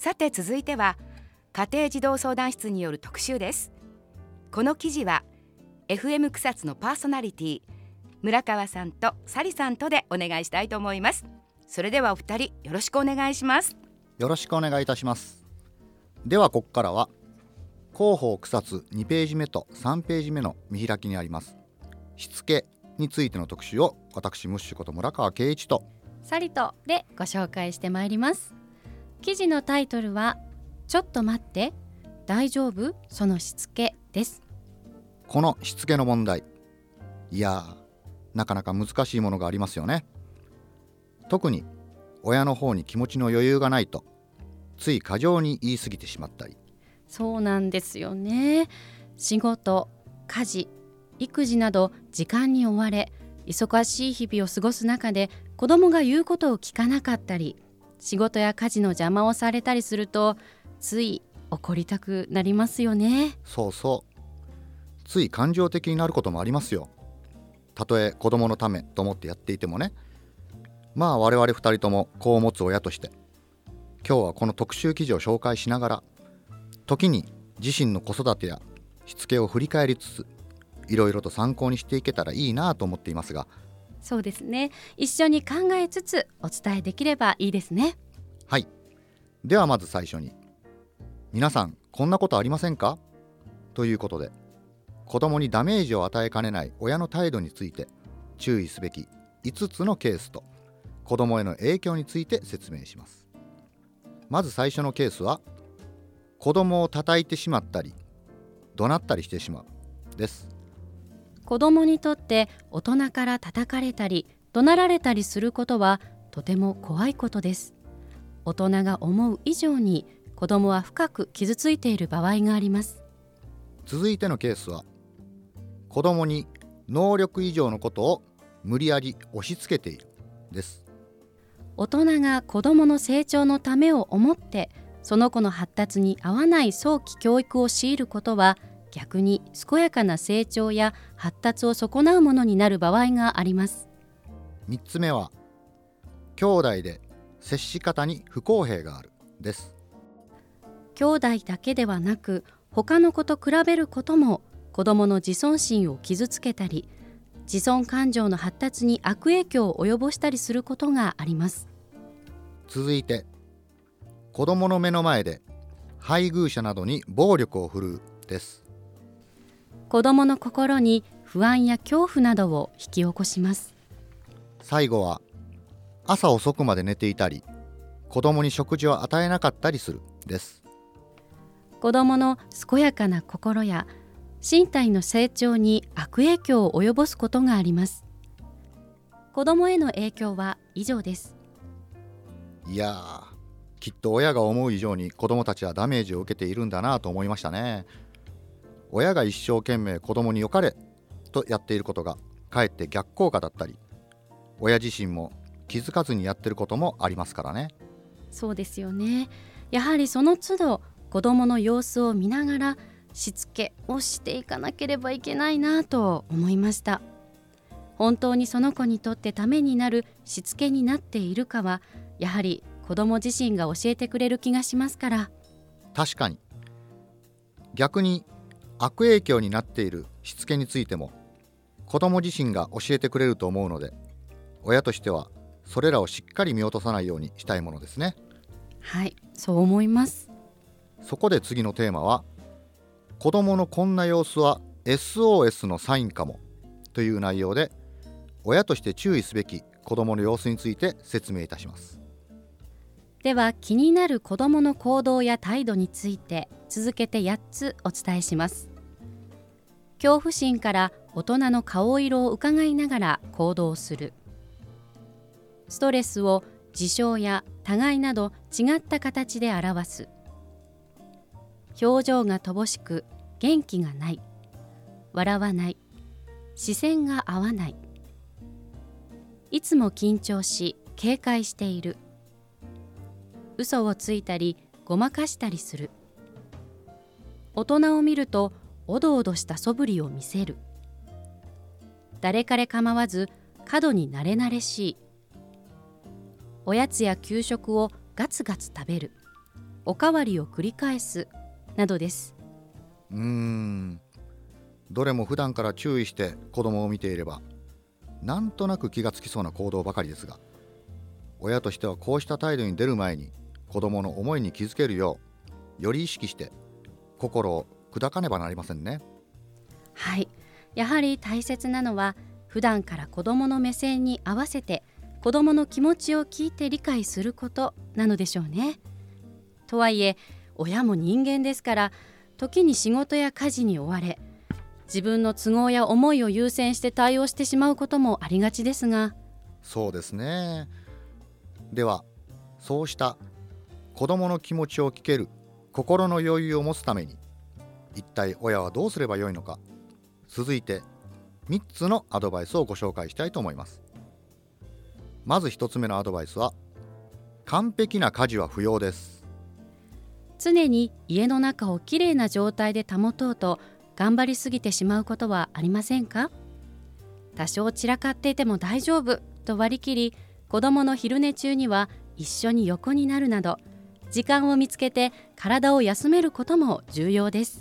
さて続いては家庭児童相談室による特集です。この記事は FM 草津のパーソナリティ村川さんとサリさんとでお願いしたいと思います。それではお二人よろしくお願いします。 よろしくお願いいたします。ではここからは広報草津2ページ目と3ページ目の見開きにありますしつけについての特集を私ムッシュこと村川圭一とサリとでご紹介してまいります。記事のタイトルはちょっと待って大丈夫そのしつけです。 このしつけの問題、いやなかなか難しいものがありますよね。特に親の方に気持ちの余裕がないとつい過剰に言い過ぎてしまったり。 そうなんですよね。仕事、家事、育児など時間に追われ忙しい日々を過ごす中で子供が言うことを聞かなかったり仕事や家事の邪魔をされたりするとつい怒りたくなりますよね。 そうそう、つい感情的になることもありますよ。たとえ子供のためと思ってやっていてもね。まあ我々2人とも子を持つ親として今日はこの特集記事を紹介しながら時に自身の子育てやしつけを振り返りつついろいろと参考にしていけたらいいなと思っていますが。 そうですね、一緒に考えつつお伝えできればいいですね。 はい、ではまず最初に皆さんこんなことありませんかということで子供にダメージを与えかねない親の態度について注意すべき5つのケースと子供への影響について説明します。まず最初のケースは子供を叩いてしまったり怒鳴ったりしてしまうです。 子供にとって大人から叩かれたり怒鳴られたりすることはとても怖いことです。大人が思う以上に子供は深く傷ついている場合があります。 続いてのケースは子供に能力以上のことを無理やり押し付けているです。 大人が子供の成長のためを思ってその子の発達に合わない早期教育を強いることは逆に健やかな成長や発達を損なうものになる場合があります。 3つ目は兄弟で接し方に不公平があるです。 兄弟だけではなく他の子と比べることも子どもの自尊心を傷つけたり自尊感情の発達に悪影響を及ぼしたりすることがあります。 続いて子どもの目の前で配偶者などに暴力を振るうです。 子どもの心に不安や恐怖などを引き起こします。 最後は朝遅くまで寝ていたり子どもに食事を与えなかったりするです。 子どもの健やかな心や身体の成長に悪影響を及ぼすことがあります。子どもへの影響は以上です。 いやー、きっと親が思う以上に子どもたちはダメージを受けているんだなと思いましたね。親が一生懸命子どもに良かれとやっていることがかえって逆効果だったり親自身も気づかずにやってることもありますからね。 そうですよね。やはりその都度子どもの様子を見ながらしつけをしていかなければいけないなと思いました。本当にその子にとってためになるしつけになっているかはやはり子ども自身が教えてくれる気がしますから。 確かに逆に悪影響になっているしつけについても子ども自身が教えてくれると思うので親としてはそれらをしっかり見落とさないようにしたいものですね。 はい、そう思います。 そこで次のテーマは子どものこんな様子は SOS のサインかもという内容で親として注意すべき子どもの様子について説明いたします。 では気になる子どもの行動や態度について続けて8つお伝えします。恐怖心から大人の顔色を伺いながら行動する。ストレスを自傷や互いなど違った形で表す。表情が乏しく元気がない。笑わない。視線が合わない。いつも緊張し警戒している。嘘をついたりごまかしたりする。大人を見るとおどおどした素振りを見せる。誰彼構わず過度に慣れ慣れしい。おやつや給食をガツガツ食べる。 おかわりを繰り返すなどです。 どれも普段から注意して子供を見ていればなんとなく気がつきそうな行動ばかりですが、親としてはこうした態度に出る前に子供の思いに気づけるようより意識して心を砕かねばなりませんね。 はい、やはり大切なのは普段から子供の目線に合わせて子供の気持ちを聞いて理解することなのでしょうね。とはいえ親も人間ですから、時に仕事や家事に追われ自分の都合や思いを優先して対応してしまうこともありがちですが。 そうですね。ではそうした子供の気持ちを聞ける心の余裕を持つために一体親はどうすればよいのか、続いて3つのアドバイスをご紹介したいと思います。まず1つ目のアドバイスは、完璧な家事は不要です。 常に家の中をきれいな状態で保とうと頑張りすぎてしまうことはありませんか？多少散らかっていても大丈夫と割り切り、子どもの昼寝中には一緒に横になるなど時間を見つけて体を休めることも重要です。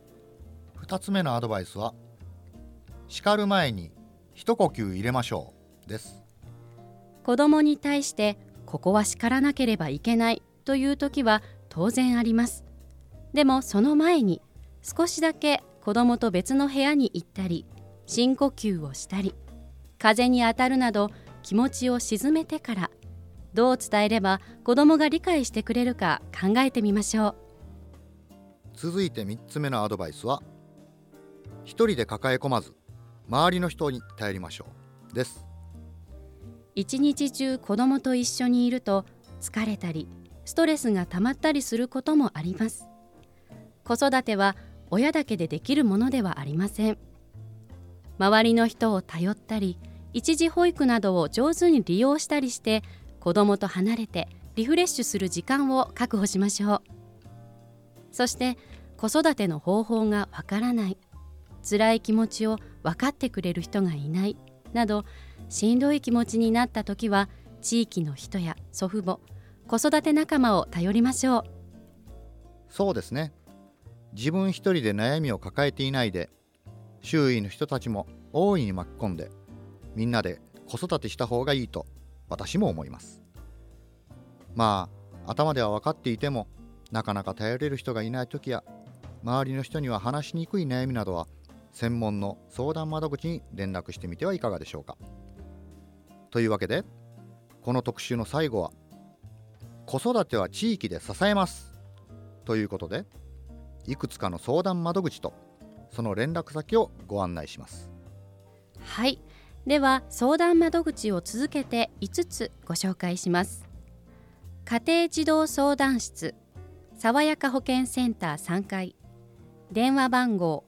2つ目のアドバイスは、叱る前に一呼吸入れましょうです。 子どもに対してここは叱らなければいけないという時は当然あります。でもその前に少しだけ子どもと別の部屋に行ったり、深呼吸をしたり、風に当たるなど気持ちを静めてからどう伝えれば子どもが理解してくれるか考えてみましょう。 続いて3つ目のアドバイスは、一人で抱え込まず周りの人に頼りましょうです。 一日中子どもと一緒にいると疲れたりストレスが溜まったりすることもあります。子育ては親だけでできるものではありません。周りの人を頼ったり、一時保育などを上手に利用したりして子どもと離れてリフレッシュする時間を確保しましょう。そして子育ての方法がわからない、辛い気持ちを分かってくれる人がいないなどしんどい気持ちになった時は、地域の人や祖父母、子育て仲間を頼りましょう。 そうですね。自分一人で悩みを抱えていないで、周囲の人たちも大いに巻き込んで、みんなで子育てした方がいいと私も思います。まあ頭では分かっていてもなかなか頼れる人がいない時や、周りの人には話しにくい悩みなどは専門の相談窓口に連絡してみてはいかがでしょうか。というわけで、この特集の最後は、子育ては地域で支えますということで、いくつかの相談窓口とその連絡先をご案内します。 はい、では相談窓口を続けて5つご紹介します。家庭児童相談室、さわやか保健センター3階、電話番号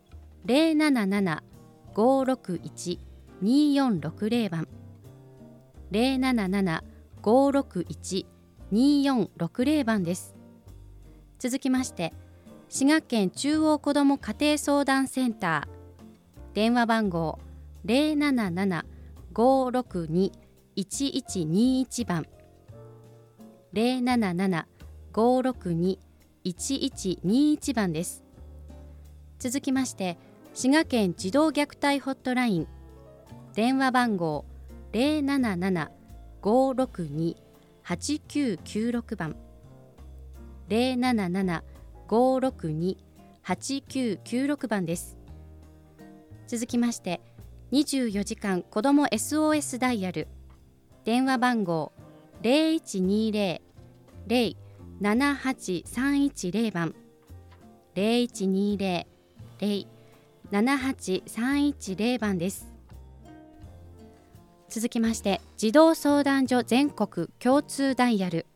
077-561-2460 番、077-561-2460 番です。続きまして、滋賀県中央子ども家庭相談センター、電話番号 077-562-1121 番、077-562-1121 番です。続きまして、滋賀県児童虐待ホットライン、電話番号 077-562-8996 番、077-562-8996 番です。続きまして、24時間子ども SOS ダイヤル、電話番号 0120-078-310 番、0120-078-310 番です。続きまして、児童相談所全国共通ダイヤル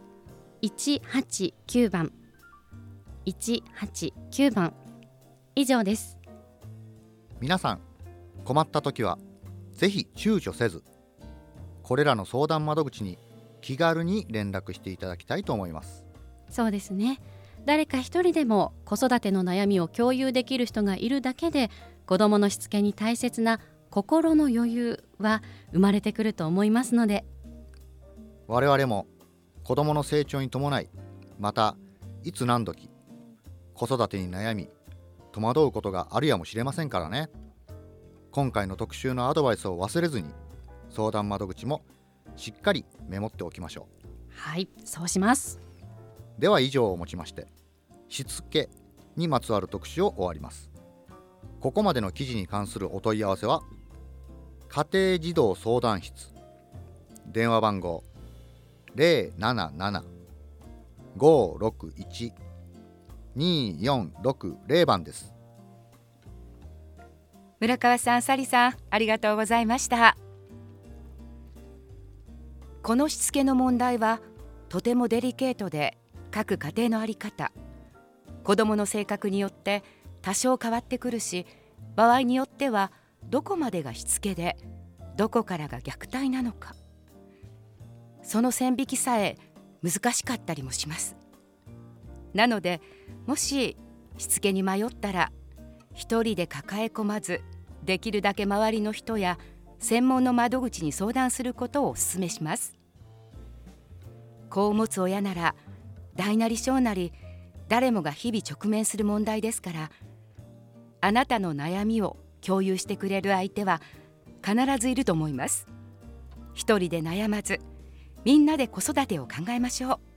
189番、189番、以上です。 皆さん、困った時はぜひ躊躇せず、これらの相談窓口に気軽に連絡していただきたいと思います。 そうですね。誰か一人でも子育ての悩みを共有できる人がいるだけで、子どものしつけに大切な心の余裕は生まれてくると思いますので、 我々も子どもの成長に伴いまたいつ何時子育てに悩み戸惑うことがあるやもしれませんからね。今回の特集のアドバイスを忘れずに相談窓口もしっかりメモっておきましょう。 はい、そうします。 では以上をもちましてしつけにまつわる特集を終わります。ここまでの記事に関するお問い合わせは家庭児童相談室電話番号 077-561-2460 番です。 村川さん、サリさん、ありがとうございました。このしつけの問題はとてもデリケートで、各家庭の在り方、子どもの性格によって多少変わってくるし、場合によってはどこまでがしつけでどこからが虐待なのか、その線引きさえ難しかったりもします。なのでもししつけに迷ったら一人で抱え込まず、できるだけ周りの人や専門の窓口に相談することをお勧めします。子を持つ親なら大なり小なり誰もが日々直面する問題ですから、あなたの悩みを共有してくれる相手は必ずいると思います。一人で悩まず、みんなで子育てを考えましょう。